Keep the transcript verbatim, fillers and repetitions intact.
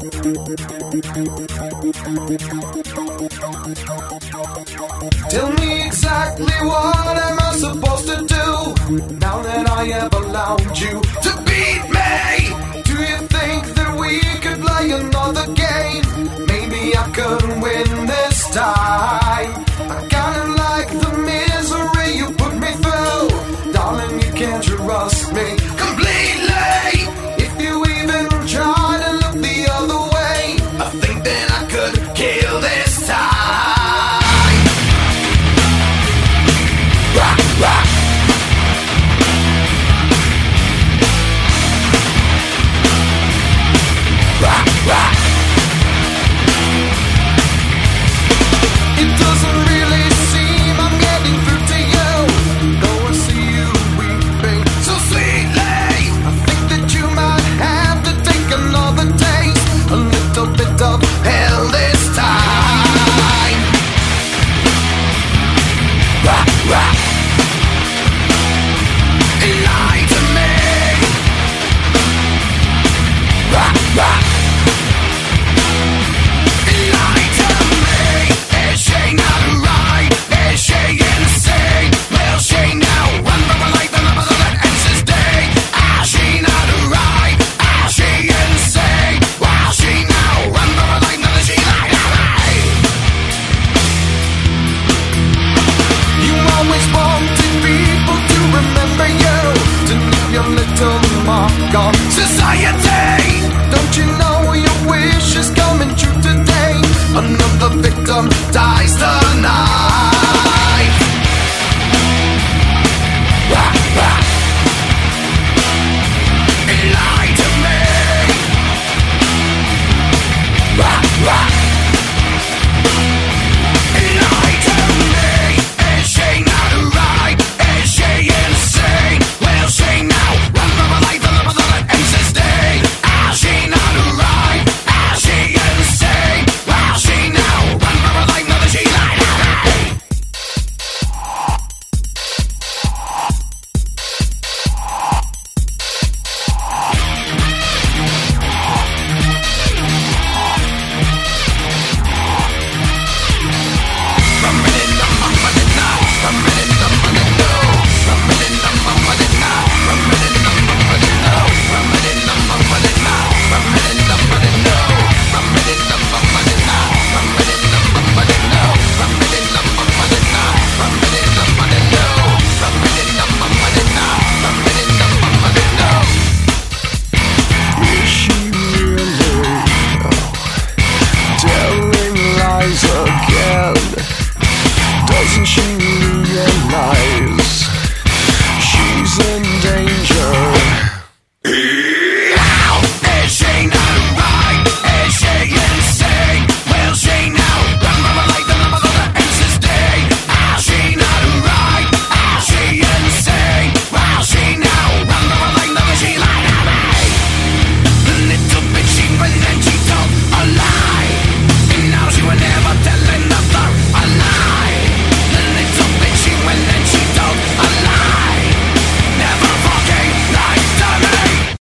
Tell me exactly what am I supposed to do now that I have allowed you to beat me? Do you think that we could play another game? Maybe I could win this time. I kinda like the misery you put me through. Darling, you can't trust me completely. If you even try to look the other way, I think that I could kill this time. Rock, rock. Rock, rock. It doesn't really seem I'm getting through to you, though I see you weeping so sweetly. I think that you might have to take another taste, a little bit of hell this time. Rock, rock. Lie to me. Rock, rock. Lie to me. Is she not right? Is she insane? Will she now run for her life and love her that ends this day? Is she not right? Is she insane? Will she now run for her life? Now she lied to me. You always wanted people to remember you, to leave your little mark on society. Don't you know your wish is coming true today? Another victim dies tonight. Rock, rock. Lie to me. Rock, rock.